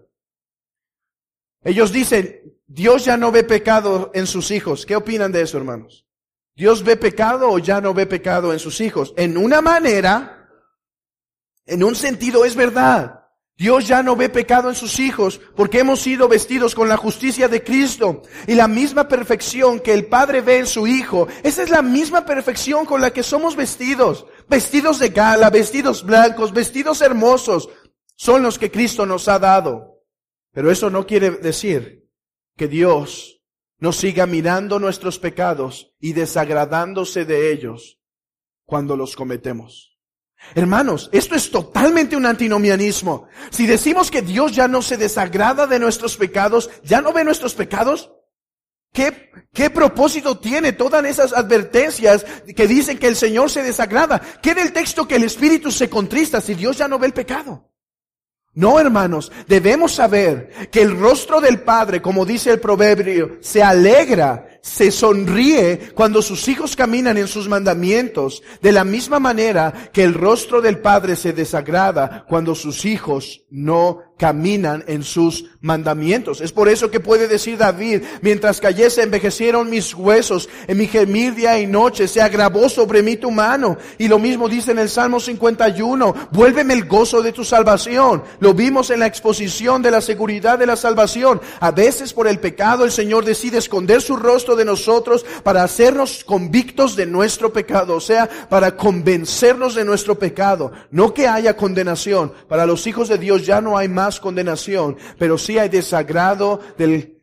Ellos dicen, Dios ya no ve pecado en sus hijos. ¿Qué opinan de eso, hermanos? ¿Dios ve pecado o ya no ve pecado en sus hijos? En una manera, en un sentido es verdad. Dios ya no ve pecado en sus hijos porque hemos sido vestidos con la justicia de Cristo. Y la misma perfección que el Padre ve en su Hijo, esa es la misma perfección con la que somos vestidos. Vestidos de gala, vestidos blancos, vestidos hermosos, son los que Cristo nos ha dado. Pero eso no quiere decir que Dios nos siga mirando nuestros pecados y desagradándose de ellos cuando los cometemos. Hermanos, esto es totalmente un antinomianismo. Si decimos que Dios ya no se desagrada de nuestros pecados, ya no ve nuestros pecados, ¿qué propósito tiene todas esas advertencias que dicen que el Señor se desagrada? ¿Qué del texto que el Espíritu se contrista si Dios ya no ve el pecado? No, hermanos, debemos saber que el rostro del Padre, como dice el proverbio, se alegra, se sonríe cuando sus hijos caminan en sus mandamientos, de la misma manera que el rostro del Padre se desagrada cuando sus hijos no caminan en sus mandamientos. Es por eso que puede decir David, mientras cayese envejecieron mis huesos, en mi gemir día y noche, se agravó sobre mí tu mano. Y lo mismo dice en el Salmo 51, vuélveme el gozo de tu salvación. Lo vimos en la exposición de la seguridad de la salvación. A veces por el pecado el Señor decide esconder su rostro de nosotros para hacernos convictos de nuestro pecado, o sea, para convencernos de nuestro pecado. No que haya condenación. Para los hijos de Dios ya no hay más condenación, pero sí hay desagrado del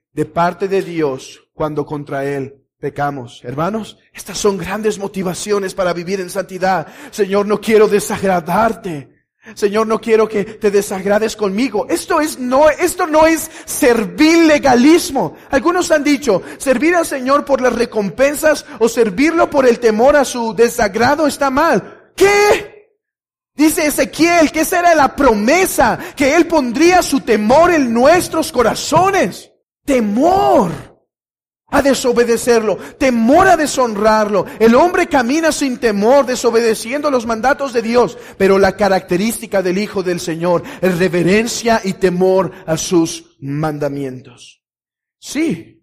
de parte de Dios cuando contra Él pecamos. Hermanos, estas son grandes motivaciones para vivir en santidad. Señor, no quiero desagradarte. Señor, no quiero que te desagrades conmigo. Esto no es servir legalismo. Algunos han dicho, servir al Señor por las recompensas o servirlo por el temor a su desagrado está mal. ¿Qué? Dice Ezequiel que esa era la promesa, que Él pondría su temor en nuestros corazones. Temor a desobedecerlo, temor a deshonrarlo. El hombre camina sin temor, desobedeciendo los mandatos de Dios, pero la característica del Hijo del Señor es reverencia y temor a sus mandamientos. Sí,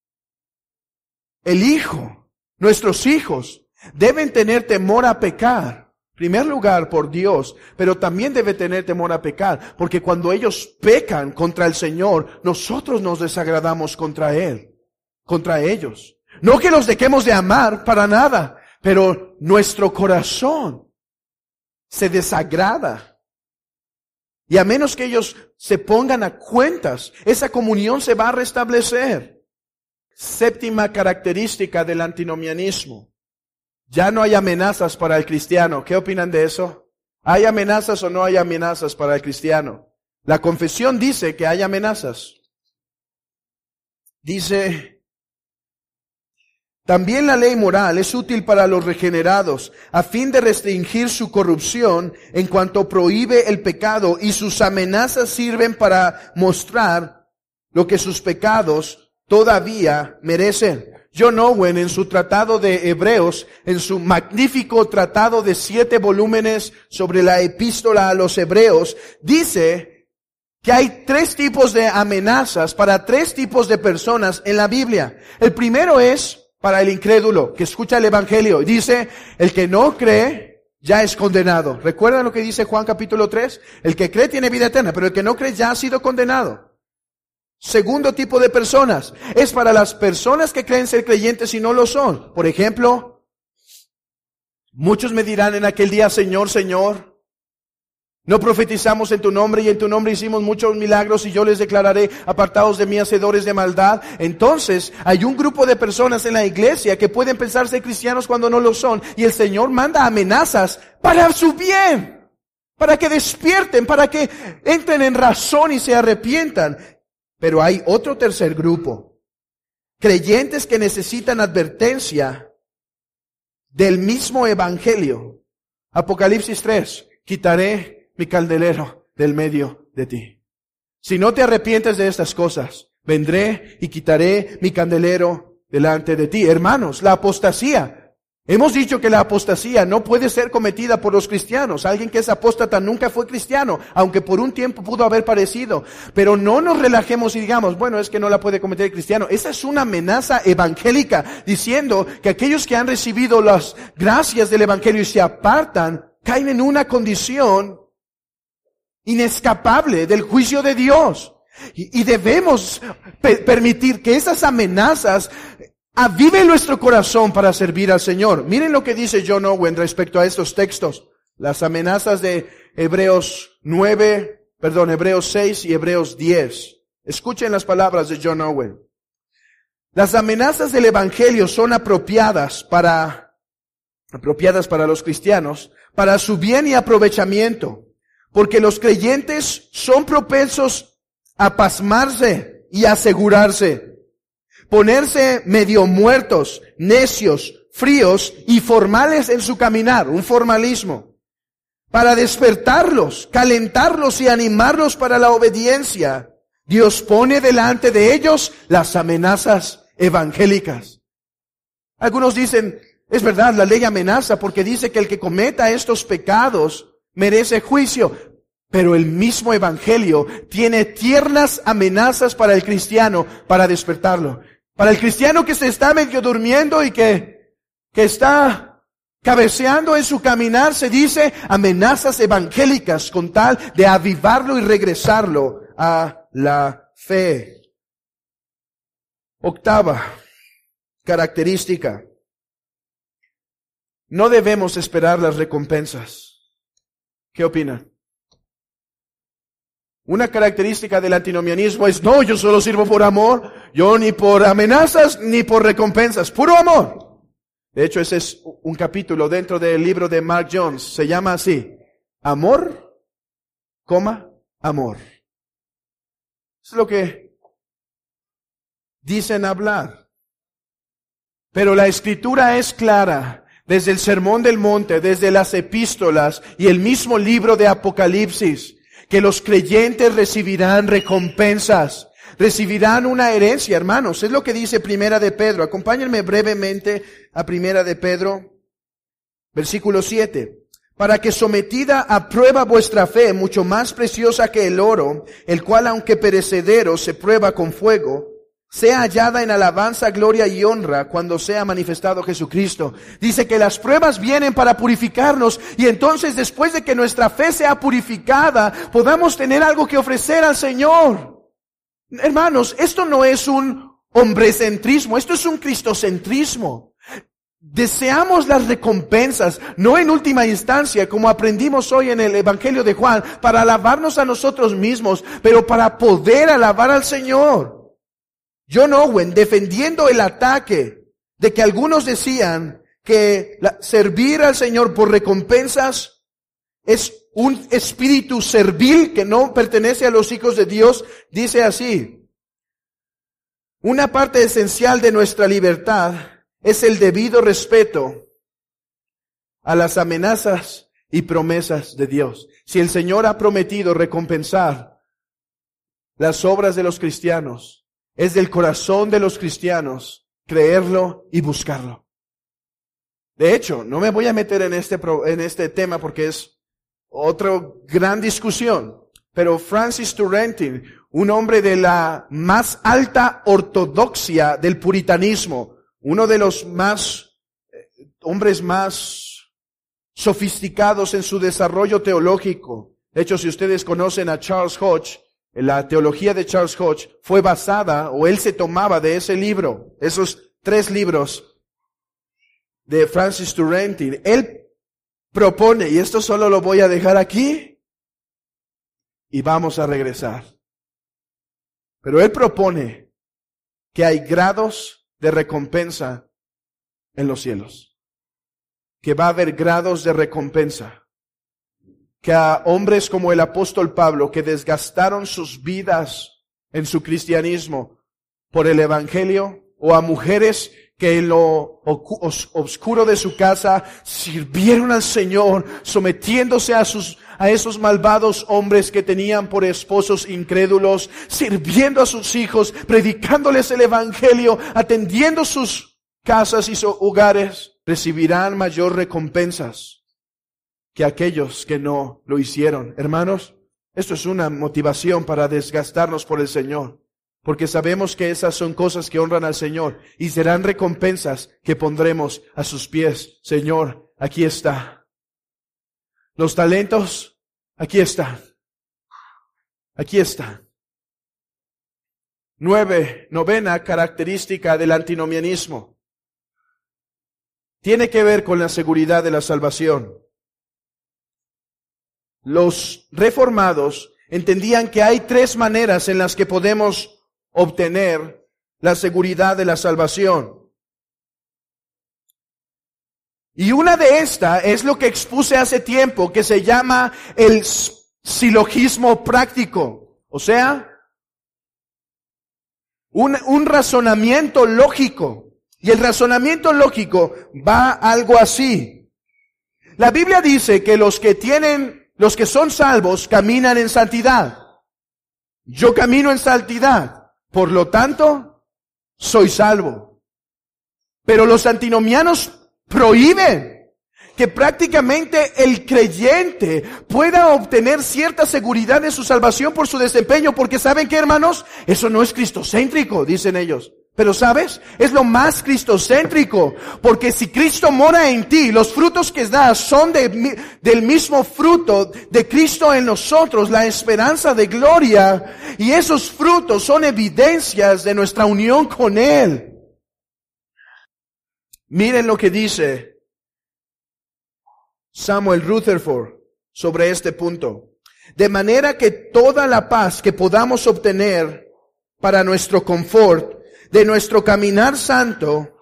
el Hijo, nuestros hijos, deben tener temor a pecar. En primer lugar por Dios, pero también debe tener temor a pecar, porque cuando ellos pecan contra el Señor, nosotros nos desagradamos contra ellos. No que los dejemos de amar para nada, pero nuestro corazón se desagrada. Y a menos que ellos se pongan a cuentas, esa comunión se va a restablecer. Séptima característica del antinomianismo. Ya no hay amenazas para el cristiano. ¿Qué opinan de eso? ¿Hay amenazas o no hay amenazas para el cristiano? La confesión dice que hay amenazas. Dice: también la ley moral es útil para los regenerados, a fin de restringir su corrupción en cuanto prohíbe el pecado, y sus amenazas sirven para mostrar lo que sus pecados todavía merecen. John Owen, en su tratado de Hebreos, en su magnífico tratado de 7 volúmenes sobre la epístola a los Hebreos, dice que hay 3 tipos de amenazas para 3 tipos de personas en la Biblia. El primero es para el incrédulo, que escucha el Evangelio. Dice, el que no cree ya es condenado. ¿Recuerdan lo que dice Juan capítulo 3? El que cree tiene vida eterna, pero el que no cree ya ha sido condenado. Segundo tipo de personas, es para las personas que creen ser creyentes y no lo son. Por ejemplo, muchos me dirán en aquel día, Señor, Señor, no profetizamos en tu nombre y en tu nombre hicimos muchos milagros, y yo les declararé, apartados de mí, hacedores de maldad. Entonces, hay un grupo de personas en la iglesia que pueden pensar ser cristianos cuando no lo son, y el Señor manda amenazas para su bien, para que despierten, para que entren en razón y se arrepientan. Pero hay otro tercer grupo, creyentes que necesitan advertencia del mismo evangelio. Apocalipsis 3, quitaré mi candelero del medio de ti. Si no te arrepientes de estas cosas, vendré y quitaré mi candelero delante de ti. Hermanos, la apostasía. Hemos dicho que la apostasía no puede ser cometida por los cristianos. Alguien que es apóstata nunca fue cristiano, aunque por un tiempo pudo haber parecido. Pero no nos relajemos y digamos, bueno, es que no la puede cometer el cristiano. Esa es una amenaza evangélica, diciendo que aquellos que han recibido las gracias del evangelio y se apartan, caen en una condición inescapable del juicio de Dios. Y debemos permitir que esas amenazas avive nuestro corazón para servir al Señor. Miren lo que dice John Owen respecto a estos textos. Las amenazas de Hebreos 6 y Hebreos 10. Escuchen las palabras de John Owen. Las amenazas del Evangelio son apropiadas para los cristianos, para su bien y aprovechamiento, porque los creyentes son propensos a pasmarse y asegurarse, ponerse medio muertos, necios, fríos y formales en su caminar, un formalismo, para despertarlos, calentarlos y animarlos para la obediencia. Dios pone delante de ellos las amenazas evangélicas. Algunos dicen, es verdad, la ley amenaza porque dice que el que cometa estos pecados merece juicio. Pero el mismo evangelio tiene tiernas amenazas para el cristiano para despertarlo. Para el cristiano que se está medio durmiendo y que está cabeceando en su caminar, se dice amenazas evangélicas con tal de avivarlo y regresarlo a la fe. Octava característica. No debemos esperar las recompensas. ¿Qué opinan? Una característica del antinomianismo es, no, yo solo sirvo por amor. Yo ni por amenazas ni por recompensas, puro amor. De hecho, ese es un capítulo dentro del libro de Mark Jones. Se llama así: amor, amor. Es lo que dicen hablar. Pero la Escritura es clara. Desde el Sermón del Monte, desde las epístolas y el mismo libro de Apocalipsis, que los creyentes recibirán recompensas, recibirán una herencia, hermanos. Es lo que dice Primera de Pedro. Acompáñenme brevemente a Primera de Pedro, versículo 7. Para que sometida a prueba vuestra fe, mucho más preciosa que el oro, el cual aunque perecedero se prueba con fuego, sea hallada en alabanza, gloria y honra cuando sea manifestado Jesucristo. Dice que las pruebas vienen para purificarnos, y entonces después de que nuestra fe sea purificada, podamos tener algo que ofrecer al Señor. Hermanos, esto no es un hombrecentrismo, esto es un cristocentrismo. Deseamos las recompensas, no en última instancia, como aprendimos hoy en el Evangelio de Juan, para alabarnos a nosotros mismos, pero para poder alabar al Señor. John Owen, defendiendo el ataque de que algunos decían que servir al Señor por recompensas es un espíritu servil que no pertenece a los hijos de Dios, dice así: una parte esencial de nuestra libertad es el debido respeto a las amenazas y promesas de Dios. Si el Señor ha prometido recompensar las obras de los cristianos, es del corazón de los cristianos creerlo y buscarlo. De hecho, no me voy a meter en este tema porque es otra gran discusión. Pero Francis Turretin, un hombre de la más alta ortodoxia del puritanismo, uno de los hombres más sofisticados en su desarrollo teológico. De hecho, si ustedes conocen a Charles Hodge, la teología de Charles Hodge fue basada, o él se tomaba de ese libro, esos 3 libros de Francis Turretin. Él propone, y esto solo lo voy a dejar aquí, y vamos a regresar. Pero él propone que hay grados de recompensa en los cielos. Que va a haber grados de recompensa. Que a hombres como el apóstol Pablo, que desgastaron sus vidas en su cristianismo por el evangelio, o a mujeres que en lo oscuro de su casa sirvieron al Señor, sometiéndose a esos malvados hombres que tenían por esposos incrédulos, sirviendo a sus hijos, predicándoles el evangelio, atendiendo sus casas y sus hogares, recibirán mayor recompensas que aquellos que no lo hicieron. Hermanos, esto es una motivación para desgastarnos por el Señor, porque sabemos que esas son cosas que honran al Señor y serán recompensas que pondremos a sus pies. Señor, aquí está. Los talentos, aquí están. Aquí están. Novena característica del antinomianismo. Tiene que ver con la seguridad de la salvación. Los reformados entendían que hay 3 maneras en las que podemos obtener la seguridad de la salvación. Y una de estas es lo que expuse hace tiempo, que se llama el silogismo práctico. O sea, un razonamiento lógico. Y el razonamiento lógico va algo así. La Biblia dice que los que son salvos caminan en santidad. Yo camino en santidad, por lo tanto, soy salvo. Pero los antinomianos prohíben que prácticamente el creyente pueda obtener cierta seguridad de su salvación por su desempeño, porque ¿saben qué, hermanos? Eso no es cristocéntrico, dicen ellos. Pero ¿sabes? Es lo más cristocéntrico, porque si Cristo mora en ti, los frutos que das son del mismo fruto de Cristo en nosotros, la esperanza de gloria, y esos frutos son evidencias de nuestra unión con Él. Miren lo que dice Samuel Rutherford sobre este punto. De manera que toda la paz que podamos obtener para nuestro confort de nuestro caminar santo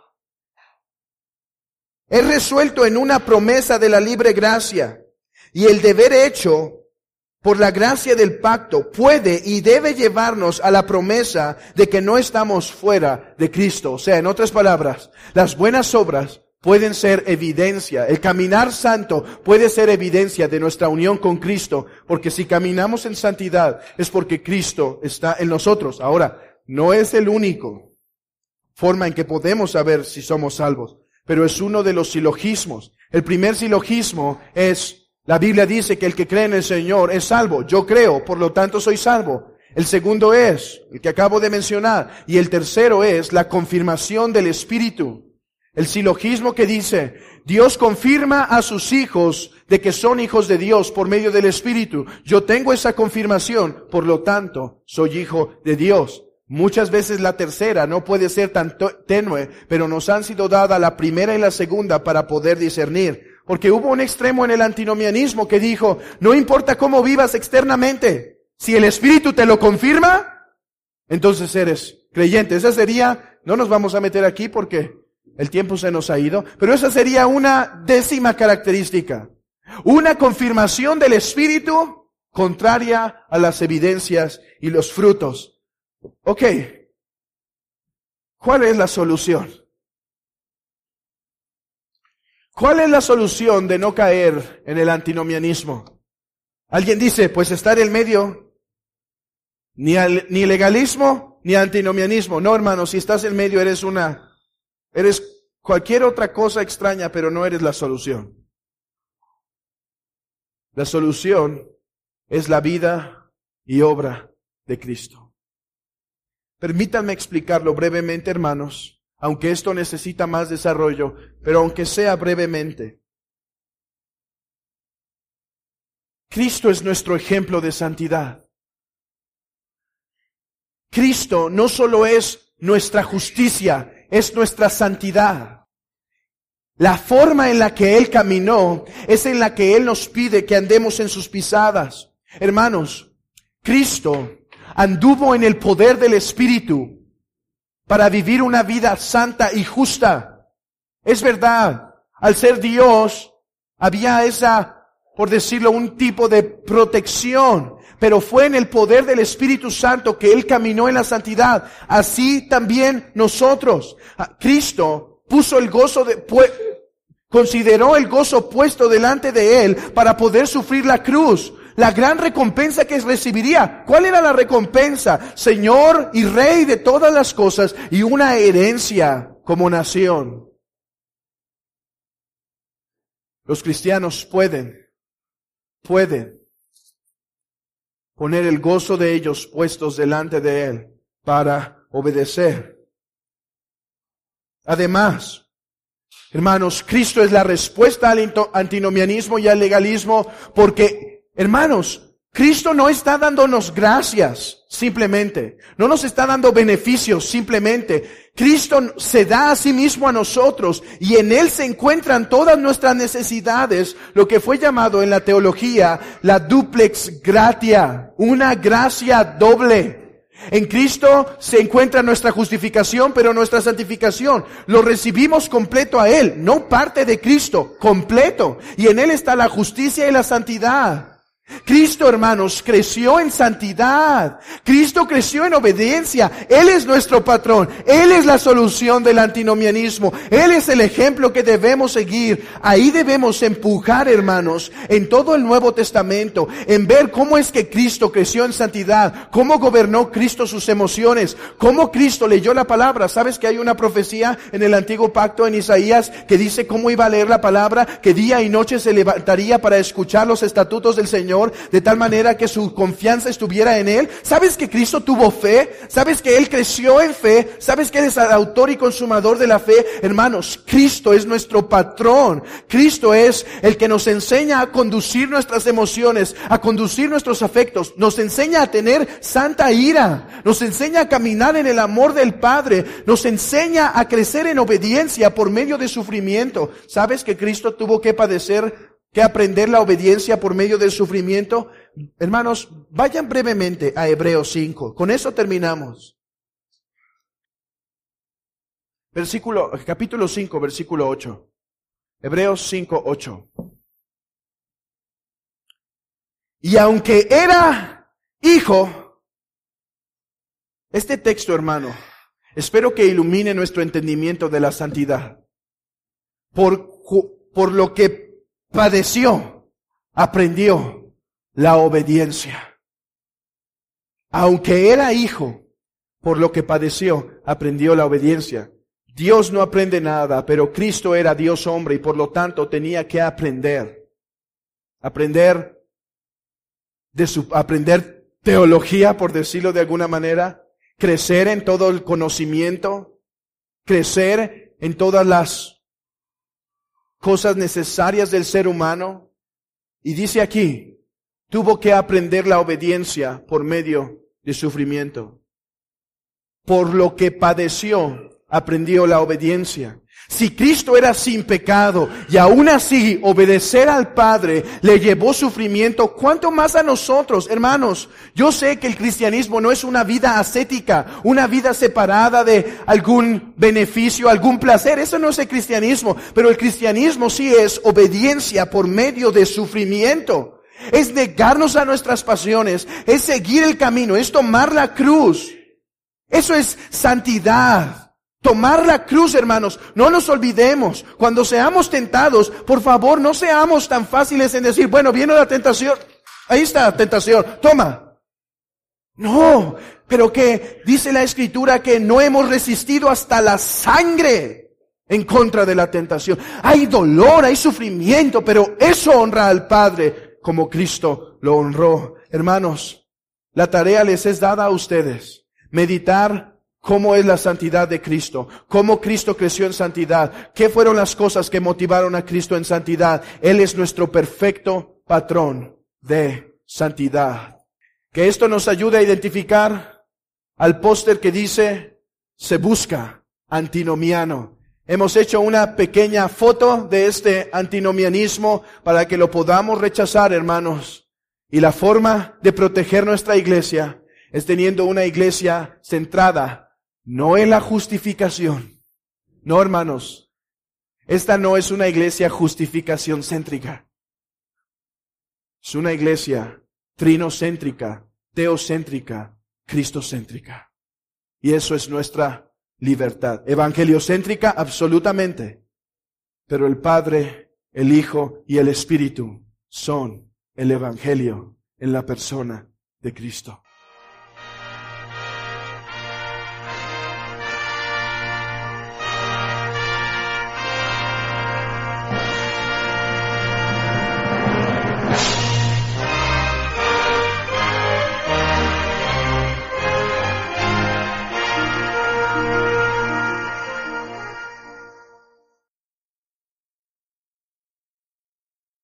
es resuelto en una promesa de la libre gracia, y el deber hecho por la gracia del pacto puede y debe llevarnos a la promesa de que no estamos fuera de Cristo. O sea, en otras palabras, las buenas obras pueden ser evidencia. El caminar santo puede ser evidencia de nuestra unión con Cristo, porque si caminamos en santidad es porque Cristo está en nosotros. Ahora, no es el único forma en que podemos saber si somos salvos, pero es uno de los silogismos. El primer silogismo es: la Biblia dice que el que cree en el Señor es salvo. Yo creo, por lo tanto soy salvo. El segundo es el que acabo de mencionar. Y el tercero es la confirmación del Espíritu. El silogismo que dice: Dios confirma a sus hijos de que son hijos de Dios por medio del Espíritu. Yo tengo esa confirmación, por lo tanto soy hijo de Dios. Muchas veces la tercera no puede ser tan tenue, pero nos han sido dadas la primera y la segunda para poder discernir. Porque hubo un extremo en el antinomianismo que dijo: no importa cómo vivas externamente, si el Espíritu te lo confirma, entonces eres creyente. Esa sería, no nos vamos a meter aquí porque el tiempo se nos ha ido, pero esa sería una 10ª característica. Una confirmación del Espíritu contraria a las evidencias y los frutos. Ok, ¿cuál es la solución? ¿Cuál es la solución de no caer en el antinomianismo? Alguien dice, pues estar en medio, ni legalismo, ni antinomianismo. No, hermano, si estás en medio eres cualquier otra cosa extraña, pero no eres la solución. La solución es la vida y obra de Cristo. Permítanme explicarlo brevemente, hermanos. Aunque esto necesita más desarrollo, pero aunque sea brevemente. Cristo es nuestro ejemplo de santidad. Cristo no solo es nuestra justicia, es nuestra santidad. La forma en la que Él caminó es en la que Él nos pide que andemos en sus pisadas. Hermanos, Cristo anduvo en el poder del Espíritu para vivir una vida santa y justa. Es verdad, al ser Dios, había por decirlo, un tipo de protección, pero fue en el poder del Espíritu Santo que Él caminó en la santidad. Así también nosotros. Cristo consideró el gozo puesto delante de Él para poder sufrir la cruz. La gran recompensa que recibiría. ¿Cuál era la recompensa? Señor y Rey de todas las cosas y una herencia como nación. Los cristianos pueden poner el gozo de ellos puestos delante de Él para obedecer. Además, hermanos, Cristo es la respuesta al antinomianismo y al legalismo porque, hermanos, Cristo no está dándonos gracias simplemente. No nos está dando beneficios simplemente. Cristo se da a sí mismo a nosotros y en Él se encuentran todas nuestras necesidades, lo que fue llamado en la teología la duplex gratia, una gracia doble. En Cristo se encuentra nuestra justificación, pero nuestra santificación. Lo recibimos completo a Él, no parte de Cristo, completo. Y en Él está la justicia y la santidad. Cristo, hermanos, creció en santidad. Cristo creció en obediencia. Él es nuestro patrón. Él es la solución del antinomianismo. Él es el ejemplo que debemos seguir. Ahí debemos empujar, hermanos, en todo el Nuevo Testamento, en ver cómo es que Cristo creció en santidad, cómo gobernó Cristo sus emociones, cómo Cristo leyó la palabra. ¿Sabes que hay una profecía en el Antiguo Pacto en Isaías que dice cómo iba a leer la palabra? Que día y noche se levantaría para escuchar los estatutos del Señor, de tal manera que su confianza estuviera en Él. ¿Sabes que Cristo tuvo fe? ¿Sabes que Él creció en fe? ¿Sabes que Él es el autor y consumador de la fe? Hermanos, Cristo es nuestro patrón. Cristo es el que nos enseña a conducir nuestras emociones, a conducir nuestros afectos. Nos enseña a tener santa ira. Nos enseña a caminar en el amor del Padre. Nos enseña a crecer en obediencia por medio de sufrimiento. ¿Sabes que Cristo tuvo que padecer, que aprender la obediencia por medio del sufrimiento? Hermanos, vayan brevemente a Hebreos 5. Con eso terminamos. Capítulo 5, versículo 8. Hebreos 5, 8. Y aunque era hijo, este texto, hermano, espero que ilumine nuestro entendimiento de la santidad. Por lo que padeció, aprendió la obediencia. Aunque era hijo, por lo que padeció, aprendió la obediencia. Dios no aprende nada, pero Cristo era Dios hombre y por lo tanto tenía que aprender teología, por decirlo de alguna manera, crecer en todo el conocimiento, crecer en todas las cosas necesarias del ser humano. Y dice aquí, tuvo que aprender la obediencia por medio de sufrimiento. Por lo que padeció, aprendió la obediencia. Si Cristo era sin pecado y aún así obedecer al Padre le llevó sufrimiento, ¿cuánto más a nosotros, hermanos? Yo sé que el cristianismo no es una vida ascética, una vida separada de algún beneficio, algún placer. Eso no es el cristianismo, pero el cristianismo sí es obediencia por medio de sufrimiento. Es negarnos a nuestras pasiones, es seguir el camino, es tomar la cruz. Eso es santidad. Tomar la cruz, hermanos, no nos olvidemos. Cuando seamos tentados, por favor, no seamos tan fáciles en decir, bueno, viene la tentación, ahí está la tentación, toma. No, pero que dice la Escritura que no hemos resistido hasta la sangre en contra de la tentación. Hay dolor, hay sufrimiento, pero eso honra al Padre como Cristo lo honró. Hermanos, la tarea les es dada a ustedes. Meditar cómo es la santidad de Cristo, cómo Cristo creció en santidad, qué fueron las cosas que motivaron a Cristo en santidad. Él es nuestro perfecto patrón de santidad. Que esto nos ayude a identificar al póster que dice, se busca antinomiano. Hemos hecho una pequeña foto de este antinomianismo para que lo podamos rechazar, hermanos. Y la forma de proteger nuestra iglesia es teniendo una iglesia centrada no en la justificación. No, hermanos. Esta no es una iglesia justificación céntrica. Es una iglesia trinocéntrica, teocéntrica, cristocéntrica. Y eso es nuestra libertad. Evangeliocéntrica, absolutamente. Pero el Padre, el Hijo y el Espíritu son el Evangelio en la persona de Cristo.